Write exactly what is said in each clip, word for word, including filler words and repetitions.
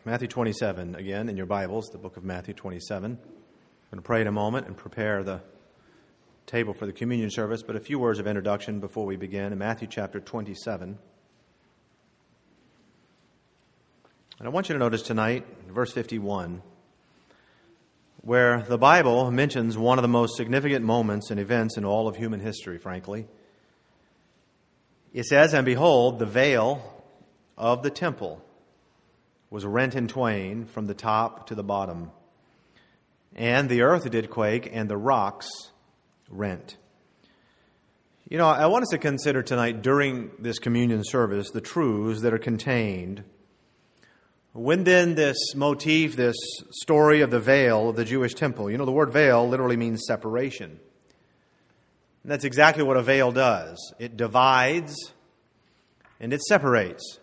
Matthew twenty-seven, again, in your Bibles, the book of Matthew twenty-seven. I'm going to pray in a moment and prepare the table for the communion service, but a few words of introduction before we begin. In Matthew chapter twenty-seven, and I want you to notice tonight, verse fifty-one, where the Bible mentions one of the most significant moments and events in all of human history, frankly. It says, "And behold, the veil of the temple was rent in twain from the top to the bottom. And the earth did quake, and the rocks rent." You know, I want us to consider tonight, during this communion service, the truths that are contained when then this motif, this story of the veil of the Jewish temple. You know, the word veil literally means separation. And that's exactly what a veil does. It divides and it separates.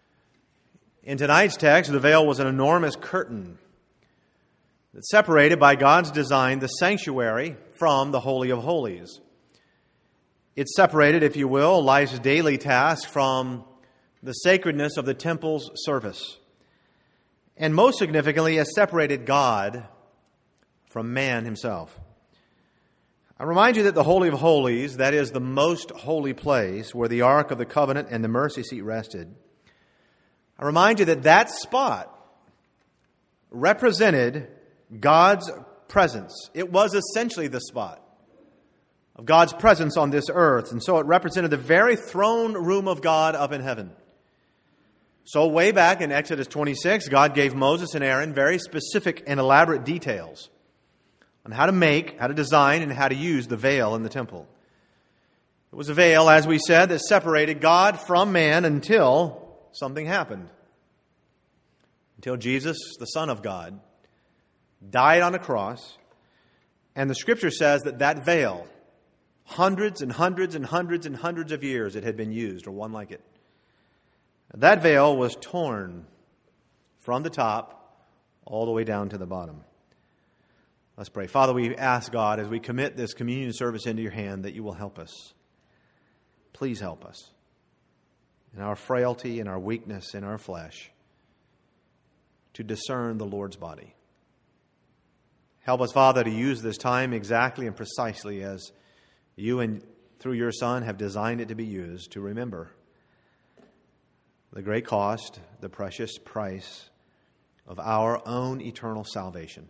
In tonight's text, the veil was an enormous curtain that separated, by God's design, the sanctuary from the Holy of Holies. It separated, if you will, life's daily task from the sacredness of the temple's service. And most significantly, it separated God from man himself. I remind you that the Holy of Holies, that is the most holy place where the Ark of the Covenant and the mercy seat rested, I remind you that that spot represented God's presence. It was essentially the spot of God's presence on this earth. And so it represented the very throne room of God up in heaven. So way back in Exodus twenty-six, God gave Moses and Aaron very specific and elaborate details on how to make, how to design, and how to use the veil in the temple. It was a veil, as we said, that separated God from man until something happened. Until Jesus, the Son of God, died on a cross. And the Scripture says that that veil, hundreds and hundreds and hundreds and hundreds of years it had been used, or one like it. That veil was torn from the top all the way down to the bottom. Let's pray. Father, we ask God, as we commit this communion service into your hand, that you will help us. Please help us in our frailty, in our weakness, in our flesh, to discern the Lord's body. Help us, Father, to use this time exactly and precisely as you and through your Son have designed it to be used, to remember the great cost, the precious price of our own eternal salvation.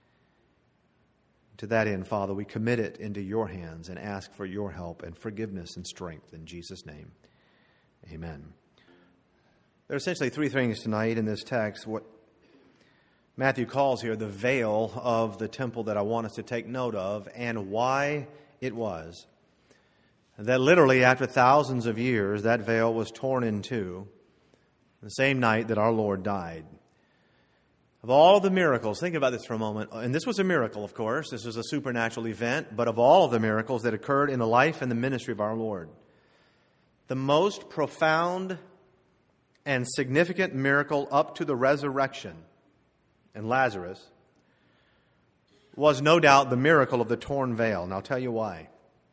To that end, Father, we commit it into your hands and ask for your help and forgiveness and strength in Jesus' name. Amen. There are essentially three things tonight in this text, what Matthew calls here the veil of the temple, that I want us to take note of, and why it was that literally after thousands of years that veil was torn in two the same night that our Lord died. Of all of the miracles, think about this for a moment, and this was a miracle, of course, this was a supernatural event, but of all of the miracles that occurred in the life and the ministry of our Lord, the most profound and significant miracle up to the resurrection and Lazarus was no doubt the miracle of the torn veil. And I'll tell you why.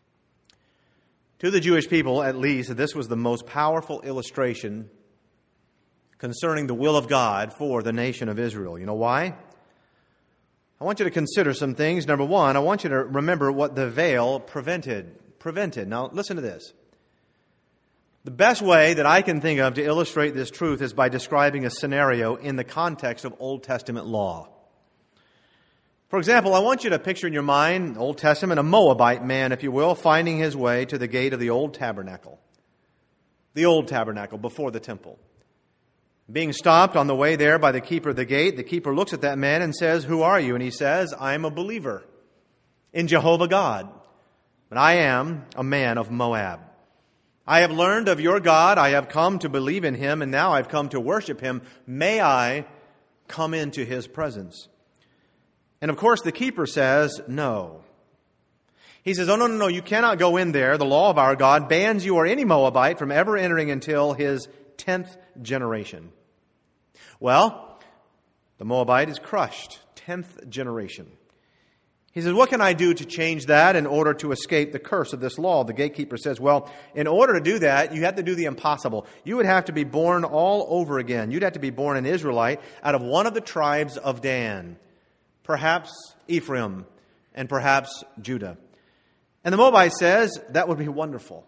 To the Jewish people, at least, this was the most powerful illustration concerning the will of God for the nation of Israel. You know why? I want you to consider some things. Number one, I want you to remember what the veil prevented. Prevented. Now, listen to this. The best way that I can think of to illustrate this truth is by describing a scenario in the context of Old Testament law. For example, I want you to picture in your mind, Old Testament, a Moabite man, if you will, finding his way to the gate of the old tabernacle. The old tabernacle before the temple. Being stopped on the way there by the keeper of the gate, the keeper looks at that man and says, "Who are you?" And he says, "I am a believer in Jehovah God, but I am a man of Moab. I have learned of your God. I have come to believe in him, and now I've come to worship him. May I come into his presence?" And of course, the keeper says, "No." He says, "Oh, no, no, no, you cannot go in there. The law of our God bans you or any Moabite from ever entering until his tenth generation." Well, the Moabite is crushed. Tenth generation. He says, what can I do to change that in order to escape the curse of this law? The gatekeeper says, well, in order to do that, you have to do the impossible. You would have to be born all over again. You'd have to be born an Israelite out of one of the tribes of Dan, perhaps Ephraim, and perhaps Judah. And the Moabite says, that would be wonderful.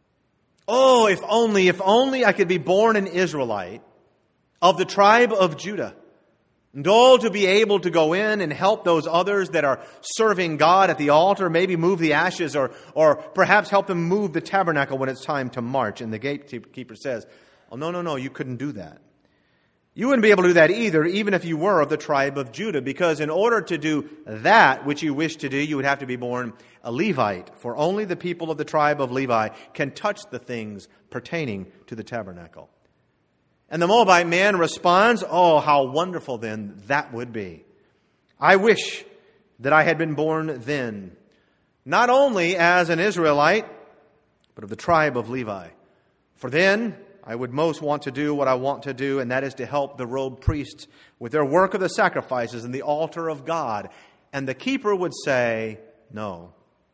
Oh, if only, if only I could be born an Israelite of the tribe of Judah. And all to be able to go in and help those others that are serving God at the altar, maybe move the ashes or, or perhaps help them move the tabernacle when it's time to march. And the gatekeeper says, oh, no, no, no, you couldn't do that. You wouldn't be able to do that either, even if you were of the tribe of Judah, because in order to do that which you wish to do, you would have to be born a Levite, for only the people of the tribe of Levi can touch the things pertaining to the tabernacle. And the Moabite man responds, oh, how wonderful then that would be. I wish that I had been born then, not only as an Israelite, but of the tribe of Levi. For then I would most want to do what I want to do, and that is to help the robed priests with their work of the sacrifices and the altar of God. And the keeper would say, no.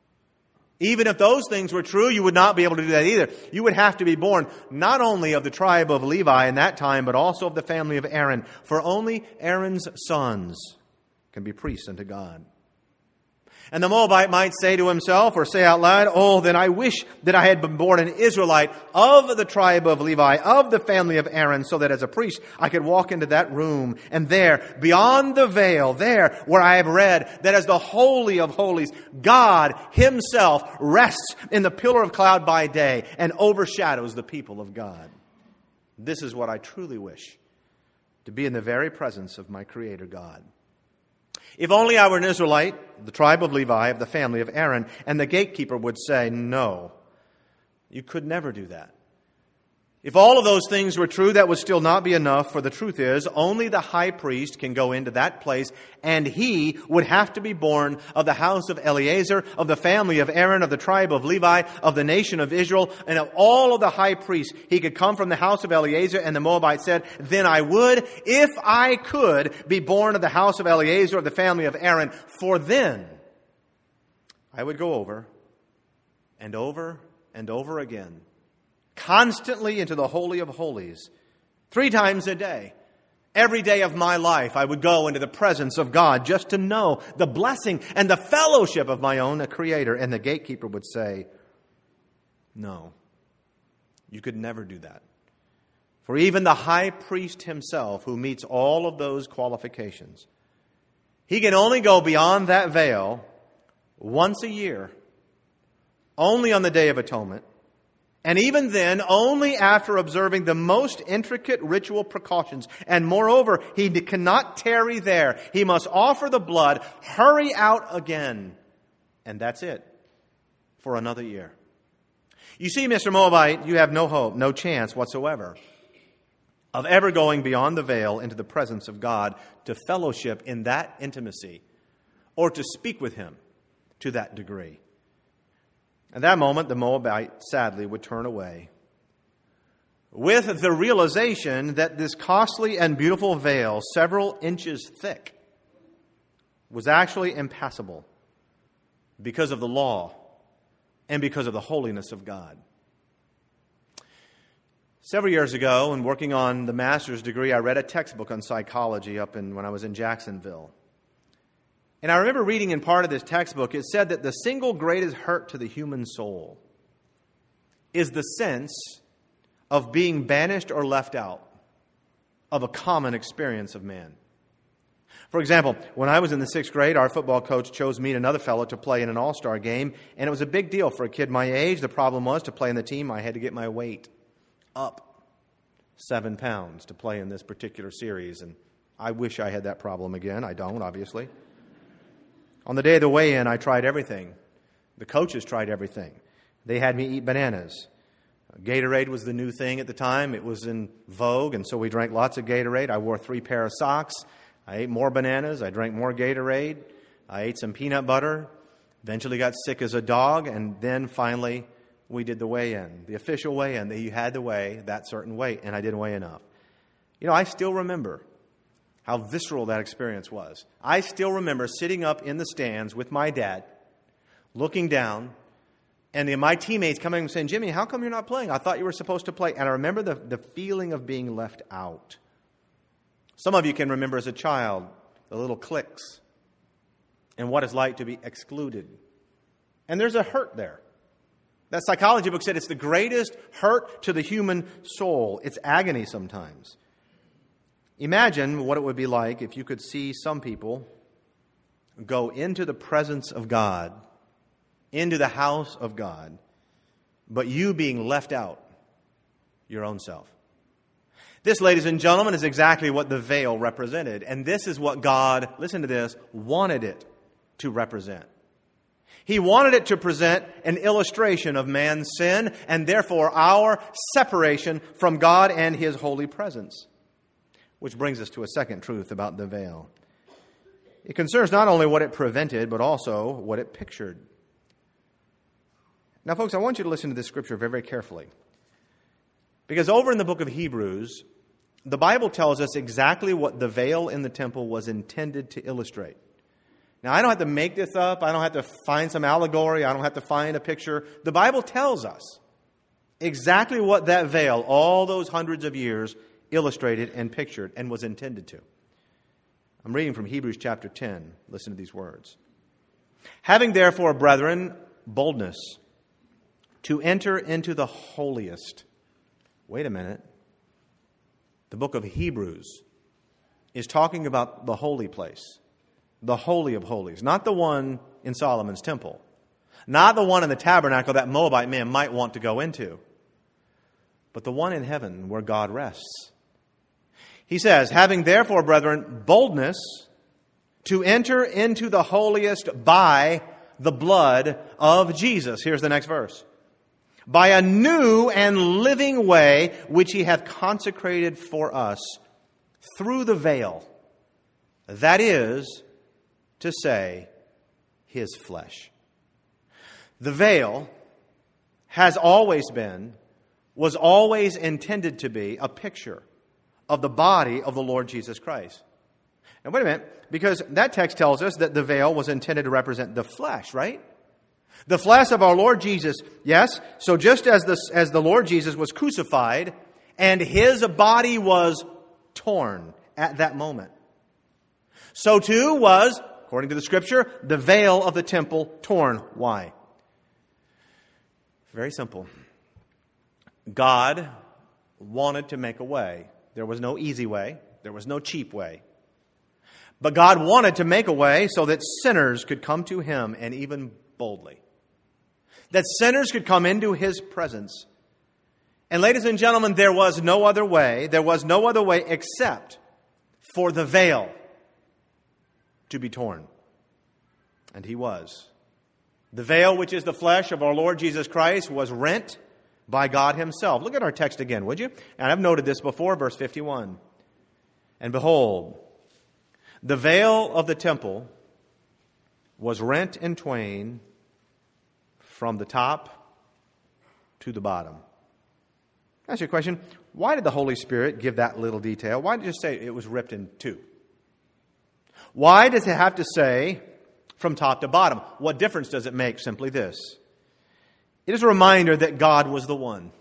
Even if those things were true, you would not be able to do that either. You would have to be born not only of the tribe of Levi in that time, but also of the family of Aaron. For only Aaron's sons can be priests unto God. And the Moabite might say to himself or say out loud, oh, then I wish that I had been born an Israelite of the tribe of Levi, of the family of Aaron, so that as a priest I could walk into that room and there, beyond the veil, there where I have read that as the Holy of Holies, God Himself rests in the pillar of cloud by day and overshadows the people of God. This is what I truly wish, to be in the very presence of my Creator God. If only I were an Israelite, the tribe of Levi, of the family of Aaron, and the gatekeeper would say, no, you could never do that. If all of those things were true, that would still not be enough, for the truth is, only the high priest can go into that place, and he would have to be born of the house of Eleazar, of the family of Aaron, of the tribe of Levi, of the nation of Israel, and of all of the high priests. He could come from the house of Eleazar, and the Moabite said, then I would, if I could, be born of the house of Eleazar, of the family of Aaron, for then I would go over and over and over again, constantly into the Holy of Holies, three times a day. Every day of my life, I would go into the presence of God just to know the blessing and the fellowship of my own Creator. And the gatekeeper would say, no, you could never do that. For even the high priest himself, who meets all of those qualifications, he can only go beyond that veil once a year, only on the Day of Atonement. And even then, only after observing the most intricate ritual precautions. And moreover, he cannot tarry there. He must offer the blood, hurry out again. And that's it for another year. You see, Mister Moabite, you have no hope, no chance whatsoever of ever going beyond the veil into the presence of God to fellowship in that intimacy or to speak with Him to that degree. At that moment, the Moabite sadly would turn away, with the realization that this costly and beautiful veil, several inches thick, was actually impassable because of the law and because of the holiness of God. Several years ago, in working on the master's degree, I read a textbook on psychology up in when I was in Jacksonville. And I remember reading in part of this textbook, it said that the single greatest hurt to the human soul is the sense of being banished or left out of a common experience of man. For example, when I was in the sixth grade, our football coach chose me and another fellow to play in an all-star game, and it was a big deal for a kid my age. The problem was, to play in the team, I had to get my weight up seven pounds to play in this particular series, and I wish I had that problem again. I don't, obviously. On the day of the weigh-in, I tried everything. The coaches tried everything. They had me eat bananas. Gatorade was the new thing at the time. It was in vogue, and so we drank lots of Gatorade. I wore three pair of socks. I ate more bananas. I drank more Gatorade. I ate some peanut butter. Eventually got sick as a dog, and then finally we did the weigh-in, the official weigh-in, that you had to weigh that certain weight, and I didn't weigh enough. You know, I still remember how visceral that experience was. I still remember sitting up in the stands with my dad, looking down, and the, my teammates coming and saying, Jimmy, how come you're not playing? I thought you were supposed to play. And I remember the, the feeling of being left out. Some of you can remember as a child the little cliques and what it's like to be excluded. And there's a hurt there. That psychology book said it's the greatest hurt to the human soul. It's agony sometimes. Imagine what it would be like if you could see some people go into the presence of God, into the house of God, but you being left out, your own self. This, ladies and gentlemen, is exactly what the veil represented. And this is what God, listen to this, wanted it to represent. He wanted it to present an illustration of man's sin and therefore our separation from God and His holy presence. Which brings us to a second truth about the veil. It concerns not only what it prevented, but also what it pictured. Now, folks, I want you to listen to this scripture very, very carefully. Because over in the book of Hebrews, the Bible tells us exactly what the veil in the temple was intended to illustrate. Now, I don't have to make this up. I don't have to find some allegory. I don't have to find a picture. The Bible tells us exactly what that veil, all those hundreds of years, illustrated and pictured and was intended to. I'm reading from Hebrews chapter ten. Listen to these words. Having therefore, brethren, boldness to enter into the holiest. Wait a minute. The book of Hebrews is talking about the holy place. The Holy of Holies, not the one in Solomon's temple, not the one in the tabernacle that Moabite men might want to go into, but the one in heaven where God rests. He says, having therefore, brethren, boldness to enter into the holiest by the blood of Jesus. Here's the next verse. By a new and living way which He hath consecrated for us through the veil, that is to say, His flesh. The veil has always been, was always intended to be a picture of the body of the Lord Jesus Christ. Now wait a minute, because that text tells us that the veil was intended to represent the flesh, right? The flesh of our Lord Jesus, yes. So just as the, as the Lord Jesus was crucified and His body was torn at that moment, so too was, according to the Scripture, the veil of the temple torn. Why? Very simple. God wanted to make a way. There was no easy way. There was no cheap way. But God wanted to make a way so that sinners could come to Him, and even boldly. That sinners could come into His presence. And ladies and gentlemen, there was no other way. There was no other way except for the veil to be torn. And He was. The veil, which is the flesh of our Lord Jesus Christ, was rent by God Himself. Look at our text again, would you? And I've noted this before, verse fifty-one. And behold, the veil of the temple was rent in twain from the top to the bottom. I'll ask you a question. Why did the Holy Spirit give that little detail? Why did it just say it was ripped in two? Why does it have to say from top to bottom? What difference does it make? Simply this. It is a reminder that God was the one.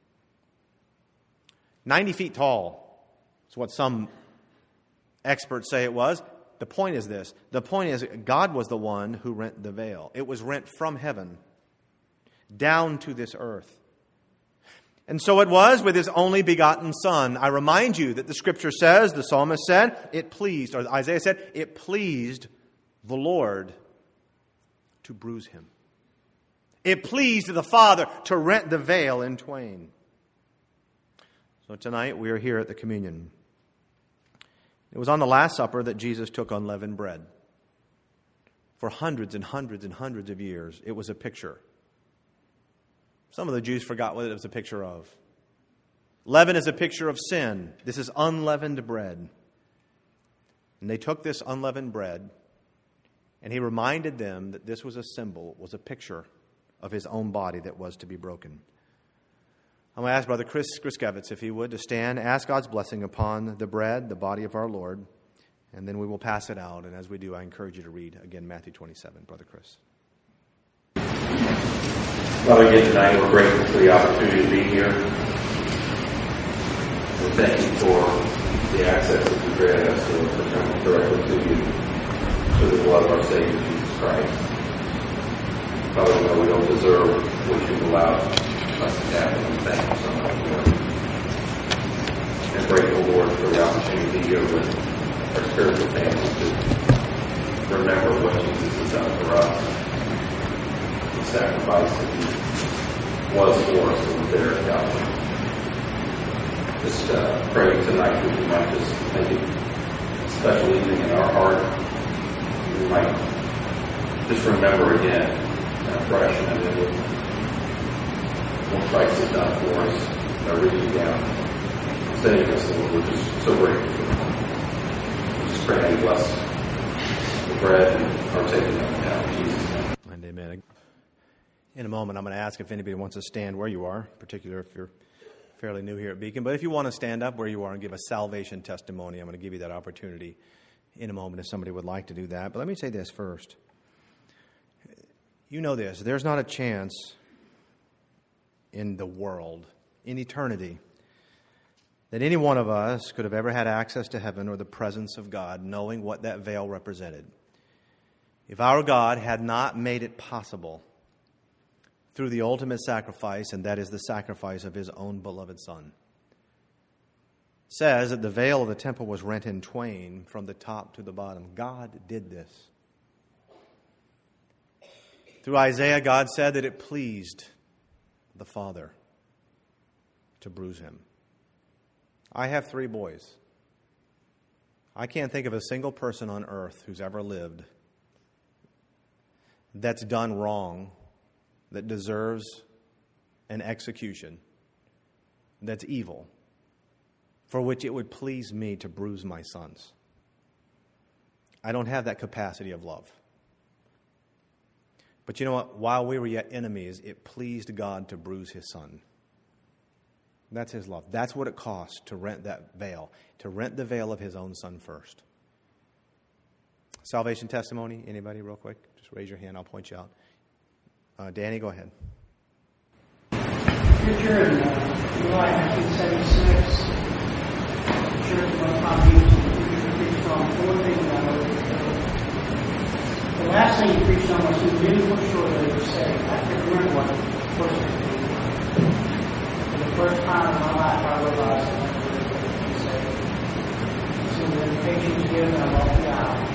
ninety feet tall is what some experts say it was. The point is this. The point is God was the one who rent the veil. It was rent from heaven down to this earth. And so it was with His only begotten Son. I remind you that the Scripture says, the psalmist said, it pleased, or Isaiah said, it pleased the Lord to bruise Him. It pleased the Father to rent the veil in twain. So tonight we are here at the communion. It was on the Last Supper that Jesus took unleavened bread. For hundreds and hundreds and hundreds of years, it was a picture. Some of the Jews forgot what it was a picture of. Leaven is a picture of sin. This is unleavened bread. And they took this unleavened bread, and He reminded them that this was a symbol, was a picture of His own body that was to be broken. I'm going to ask Brother Chris Griskevitz, if he would, to stand, ask God's blessing upon the bread, the body of our Lord. and then we will pass it out. And as we do, I encourage you to read, again, Matthew twenty-seven. Brother Chris. Father, again tonight we're grateful for the opportunity to be here. We thank you for the access that you grant us to return directly to you through the blood of our Savior, Jesus Christ. Father, we know we don't deserve what you've allowed us to have, and we thank you so much for it. And grateful, Lord, for the opportunity to be here with our spiritual families to remember what Jesus has done for us. The sacrifice that he was for us and was there at Calvary. Just uh, pray tonight that we might just make it a special evening in our heart. We might just remember again, afresh and anew, what Christ has done for us by reaching down, saving us, Lord. We're just so grateful for that. We just pray that you bless the bread and partake of it now in Jesus' name. And amen. In a moment, I'm going to ask if anybody wants to stand where you are, particularly if you're fairly new here at Beacon. But if you want to stand up where you are and give a salvation testimony, I'm going to give you that opportunity in a moment if somebody would like to do that. But let me say this first. You know this. There's not a chance in the world, in eternity, that any one of us could have ever had access to heaven or the presence of God, knowing what that veil represented, if our God had not made it possible through the ultimate sacrifice, and that is the sacrifice of his own beloved Son. It says that the veil of the temple was rent in twain from the top to the bottom. God did this. Through Isaiah, God said that it pleased the Father to bruise him. I have three boys. I can't think of a single person on earth who's ever lived that's done wrong, that deserves an execution, that's evil, for which it would please me to bruise my sons. I don't have that capacity of love. But you know what? While we were yet enemies, it pleased God to bruise his Son. That's his love. That's what it costs to rent that veil, to rent the veil of his own Son first. Salvation testimony, anybody real quick? Just raise your hand, I'll point you out. Uh, Danny, go ahead. Preacher in uh, July nineteen seventy-six, the church of my congregation, the preacher preached on four things about it. The last thing he preached on was he knew for sure that he was saved. I can remember what the first thing he preached. For the first time in my life, I realized that I was saved. So the invitation given, I walked the aisle.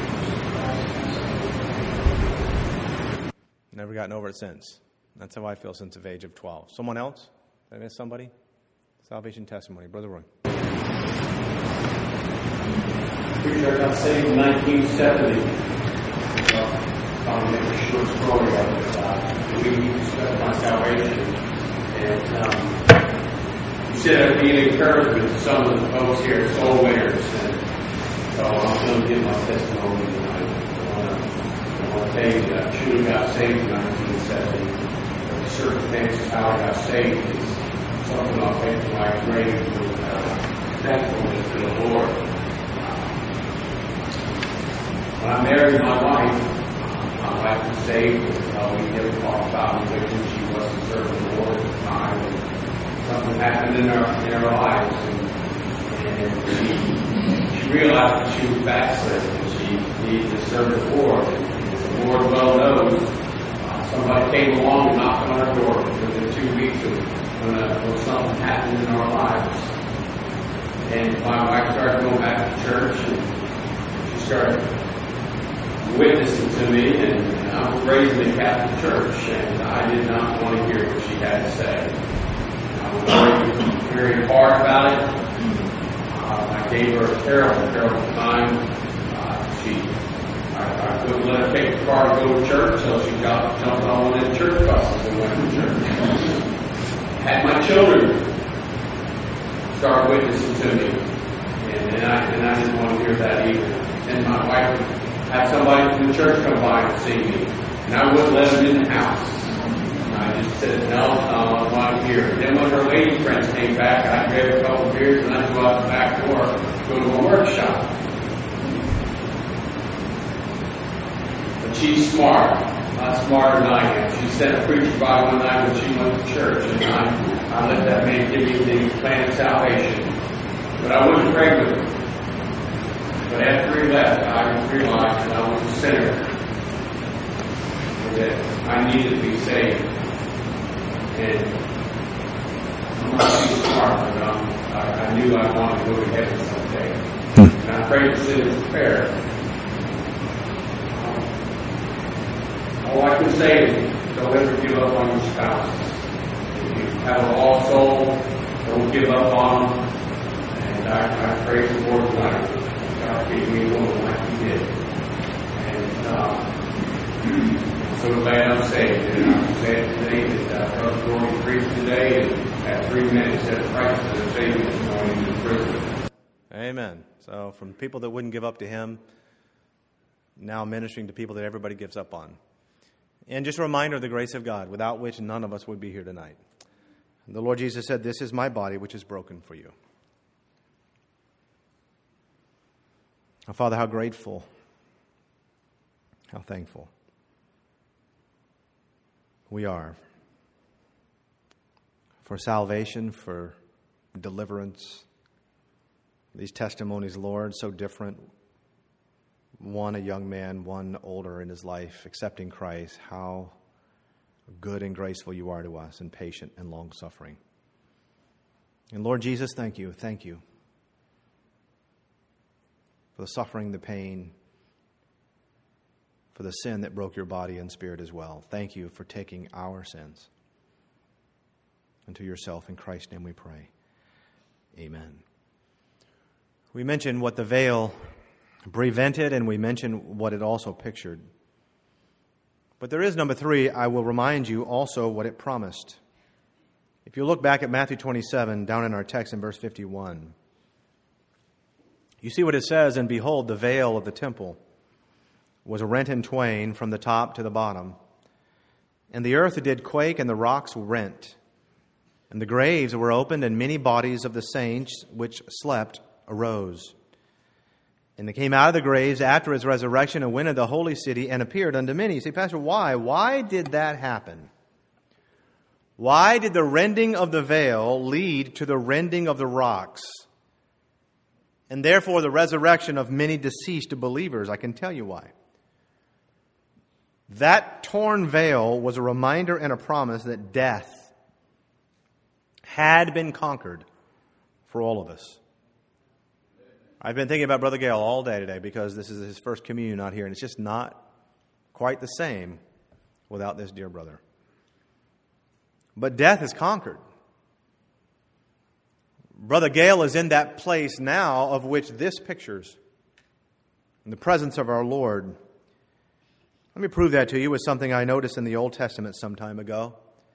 Never gotten over it since. That's how I feel since the age of twelve. Someone else? Did I miss somebody? Salvation testimony. Brother Roy. Preacher, I got saved in nineteen seventy. Well, I'll make a short story of it. Uh, we discussed my salvation. And um, you said I'd be an encouragement to some of the folks here, soul winners. And so I'm going to give my testimony tonight. I want to tell you that I truly got saved in nineteen seventy. The circumstances how I got saved is something I'll take to my grave with uh, thankfulness to the Lord. When I married my wife, my wife was saved. Uh, we never talked about religion. She wasn't serving the Lord at the time. And something happened in our, in our lives. And, and she, she realized that she was backslidden and she needed to serve the Lord. The Lord well knows, uh, somebody came along and knocked on our door within two weeks of when, uh, when something happened in our lives. And my wife started going back to church, and she started witnessing to me, and, and I was raised in the Catholic Church, and I did not want to hear what she had to say. I was very, very hard about it. Uh, I gave her a terrible, terrible time. Uh, she I, I wouldn't let her take the car to go to church, so she got jumped on one of the church buses and went to church. Had my children start witnessing to me, and, and, I, and I didn't want to hear that either. And my wife had somebody from the church come by and see me, and I wouldn't let them in the house. And I just said, no, no, I want to hear it. Then when her lady friends came back, I grabbed a couple of beers, and I'd go out the back door, go to a workshop. she's smart, a lot smarter than I am. She sent a preacher by one night when she went to church, and I, I let that man give me the plan of salvation. But I wouldn't pray with him. But after he left, I realized that I was a sinner, and that I needed to be saved. And I'm not too smart, but um, I, I knew I wanted to go to heaven someday. And I prayed the sinner's prayer. All I can say is, don't ever give up on your spouse. If you have a lost soul, don't give up on them. And I, I praise the Lord tonight. God gave me a woman like He did. And um, so glad I'm saved. And I'm glad today that uh, Brother Gordy preached today, and at three minutes said Christ is a Savior this morning in prison. Amen. So from people that wouldn't give up to Him, now ministering to people that everybody gives up on. And just a reminder of the grace of God, without which none of us would be here tonight. The Lord Jesus said, "This is my body, which is broken for you." Oh, Father, how grateful, how thankful we are for salvation, for deliverance. These testimonies, Lord, so different. One a young man, one older in his life, accepting Christ. How good and graceful you are to us, and patient and long-suffering. And Lord Jesus, thank you, thank you for the suffering, the pain, for the sin that broke your body and spirit as well. Thank you for taking our sins unto yourself. In Christ's name we pray. Amen. We mentioned what the veil prevented, and we mentioned what it also pictured. But there is, number three, I will remind you also what it promised. If you look back at Matthew twenty-seven, down in our text in verse fifty-one, you see what it says, "And behold, the veil of the temple was rent in twain from the top to the bottom. And the earth did quake, and the rocks rent. And the graves were opened, and many bodies of the saints which slept arose. And they came out of the graves after His resurrection and went into the holy city and appeared unto many." You say, Pastor, why? Why did that happen? Why did the rending of the veil lead to the rending of the rocks? And therefore the resurrection of many deceased believers? I can tell you why. That torn veil was a reminder and a promise that death had been conquered for all of us. I've been thinking about Brother Gale all day today because this is his first communion out here, and it's just not quite the same without this dear brother. But death is conquered. Brother Gale is in that place now of which this pictures, in the presence of our Lord. Let me prove that to you with something I noticed in the Old Testament some time ago.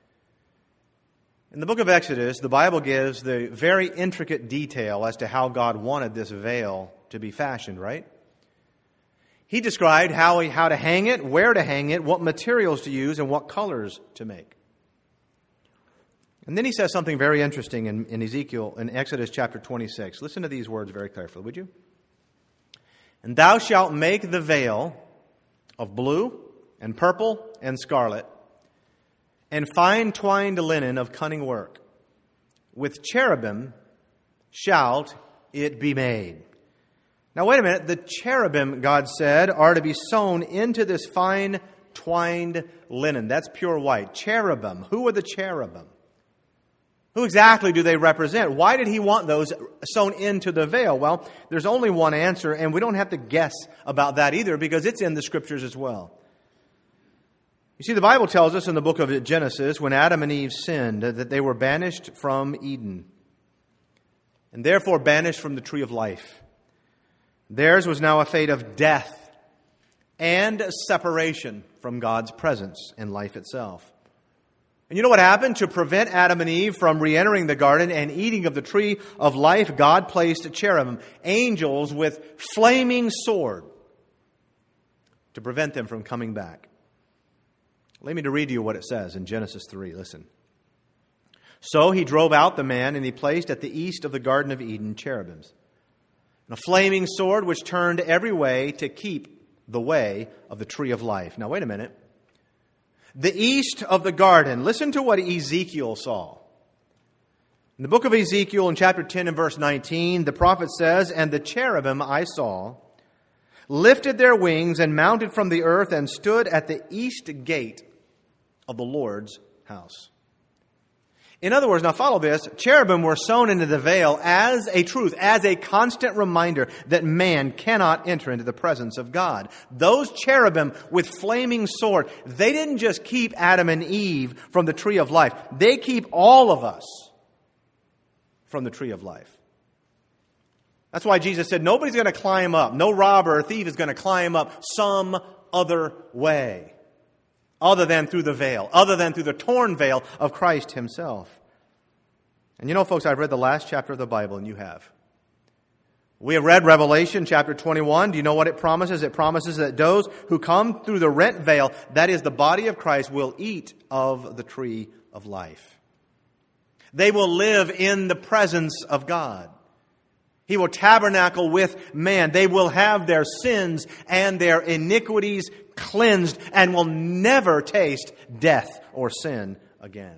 In the book of Exodus, the Bible gives the very intricate detail as to how God wanted this veil to be fashioned, right? He described how, he, how to hang it, where to hang it, what materials to use, and what colors to make. And then he says something very interesting in, in Ezekiel, in Exodus chapter twenty-six. Listen to these words very carefully, would you? "And thou shalt make the veil of blue and purple and scarlet, and fine twined linen of cunning work. With cherubim shalt it be made." Now wait a minute. The cherubim, God said, are to be sewn into this fine twined linen. That's pure white. Cherubim. Who are the cherubim? Who exactly do they represent? Why did He want those sewn into the veil? Well, there's only one answer, and we don't have to guess about that either because it's in the Scriptures as well. You see, the Bible tells us in the book of Genesis, when Adam and Eve sinned, that they were banished from Eden, and therefore banished from the tree of life. Theirs was now a fate of death and separation from God's presence and life itself. And you know what happened? To prevent Adam and Eve from re-entering the garden and eating of the tree of life, God placed cherubim, angels with flaming sword, to prevent them from coming back. Let me to read to you what it says in Genesis three. Listen. "So he drove out the man, and he placed at the east of the Garden of Eden cherubims, and a flaming sword which turned every way to keep the way of the tree of life. Now, wait a minute. The east of the garden. Listen to what Ezekiel saw. In the book of Ezekiel, in chapter ten and verse nineteen, the prophet says, "And the cherubim I saw lifted their wings and mounted from the earth and stood at the east gate of the Lord's house." In other words, now follow this, cherubim were sown into the veil as a truth, as a constant reminder that man cannot enter into the presence of God. Those cherubim with flaming sword, they didn't just keep Adam and Eve from the tree of life. They keep all of us from the tree of life. That's why Jesus said nobody's going to climb up. No robber or thief is going to climb up some other way. Other than through the veil, other than through the torn veil of Christ Himself. And you know, folks, I've read the last chapter of the Bible, and you have. We have read Revelation chapter twenty-one. Do you know what it promises? It promises that those who come through the rent veil, that is the body of Christ, will eat of the tree of life. They will live in the presence of God. He will tabernacle with man. They will have their sins and their iniquities cleansed and will never taste death or sin again.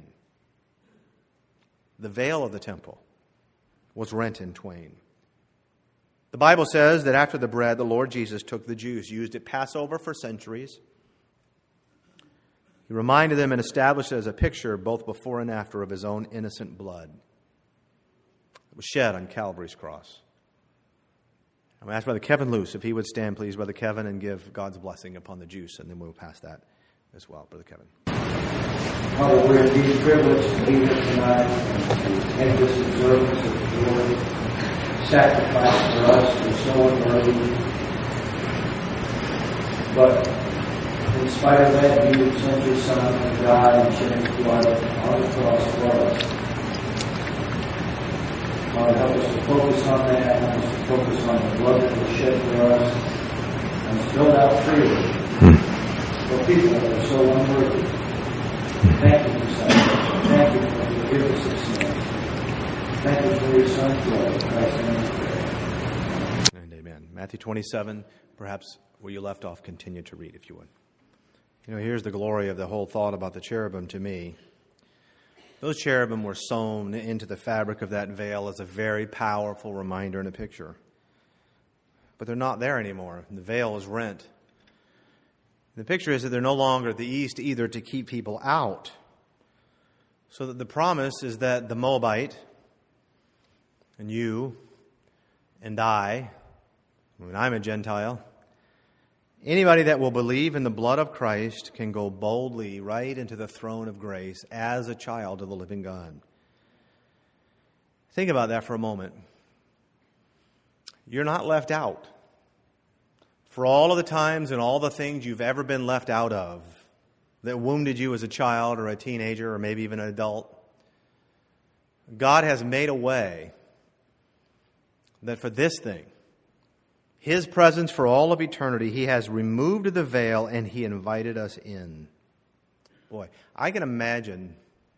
The veil of the temple was rent in twain. The Bible says that after the bread, the Lord Jesus took the juice, used it Passover for centuries. He reminded them and established it as a picture both before and after of His own innocent blood. It was shed on Calvary's cross. I'm going to ask Brother Kevin Luce if he would stand, please, Brother Kevin, and give God's blessing upon the juice, and then we'll pass that as well, Brother Kevin. Father, we're indeed privileged to be here tonight and to make this observance of the Lord sacrifice for us for so unworthy. But in spite of that, You sent Your Son to die and shed His blood on the cross for us. Father, help us to focus on that, help us to focus on the blood that was shed for us, and spilled out freely for people that are so unworthy. Thank You for salvation. Thank You for forgiveness of sins. Thank You for Your Son's blood. In Christ's name we pray. And amen. Matthew twenty-seven, perhaps where you left off, continue to read if you would. You know, here's the glory of the whole thought about the cherubim to me. Those cherubim were sewn into the fabric of that veil as a very powerful reminder and a picture. But they're not there anymore. The veil is rent. The picture is that they're no longer at the east either to keep people out. So that the promise is that the Moabite and you and I, when I'm a Gentile, anybody that will believe in the blood of Christ can go boldly right into the throne of grace as a child of the living God. Think about that for a moment. You're not left out. For all of the times and all the things you've ever been left out of that wounded you as a child or a teenager or maybe even an adult, God has made a way that for this thing, His presence for all of eternity, He has removed the veil and He invited us in. Boy, I can imagine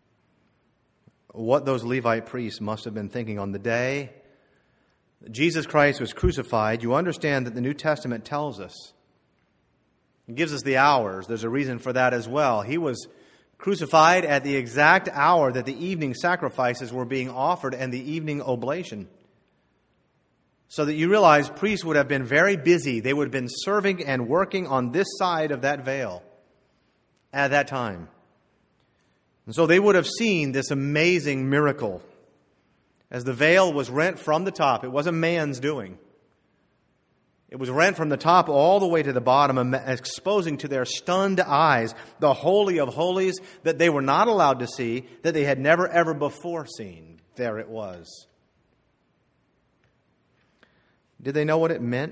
what those Levite priests must have been thinking on the day that Jesus Christ was crucified. You understand that the New Testament tells us, it gives us the hours. There's a reason for that as well. He was crucified at the exact hour that the evening sacrifices were being offered and the evening oblation. So that you realize priests would have been very busy. They would have been serving and working on this side of that veil at that time. And so they would have seen this amazing miracle as the veil was rent from the top. It wasn't man's doing. It was rent from the top all the way to the bottom, exposing to their stunned eyes the Holy of Holies that they were not allowed to see, that they had never ever before seen. There it was. Did they know what it meant?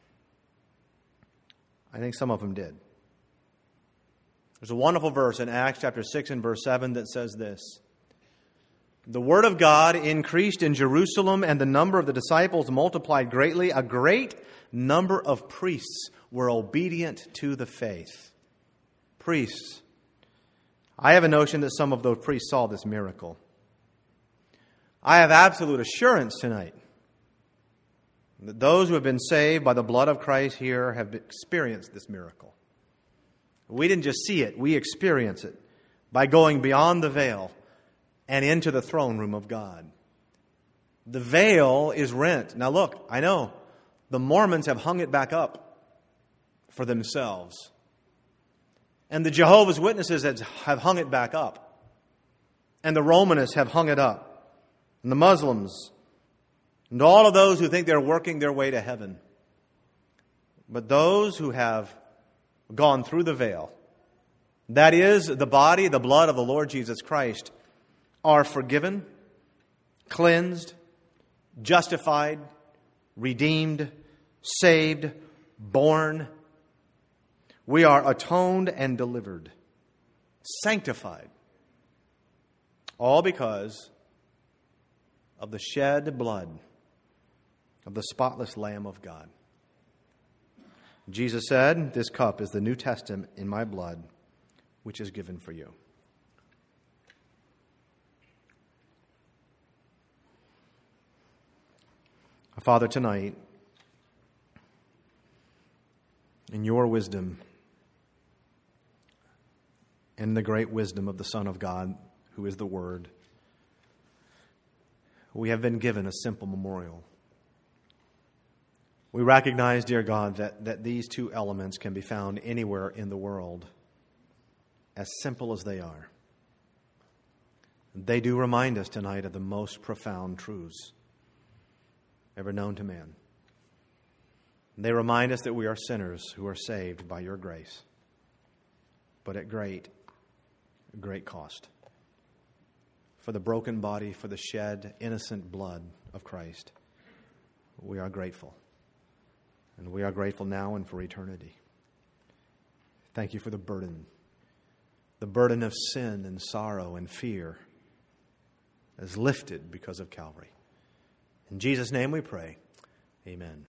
I think some of them did. There's a wonderful verse in Acts chapter six and verse seven that says this. The word of God increased in Jerusalem, and the number of the disciples multiplied greatly. A great number of priests were obedient to the faith. Priests. I have a notion that some of those priests saw this miracle. I have absolute assurance tonight That those who have been saved by the blood of Christ here have experienced this miracle. We didn't just see it, we experience it by going beyond the veil and into the throne room of God. The veil is rent. Now look, I know the Mormons have hung it back up for themselves. And the Jehovah's Witnesses have hung it back up. And the Romanists have hung it up. And the Muslims. And all of those who think they're working their way to heaven. But those who have gone through the veil, that is, the body, the blood of the Lord Jesus Christ, are forgiven, cleansed, justified, redeemed, saved, born. We are atoned and delivered, sanctified, all because of the shed blood of the spotless Lamb of God. Jesus said, "This cup is the New Testament in my blood, which is given for you." Father, tonight, in your wisdom and the great wisdom of the Son of God, who is the Word, we have been given a simple memorial. We recognize, dear God, that, that these two elements can be found anywhere in the world, as simple as they are. They do remind us tonight of the most profound truths ever known to man. They remind us that we are sinners who are saved by your grace, but at great, great cost. For the broken body, for the shed, innocent blood of Christ, we are grateful. And we are grateful now and for eternity. Thank you for the burden, the burden of sin and sorrow and fear is lifted because of Calvary. In Jesus' name we pray. Amen.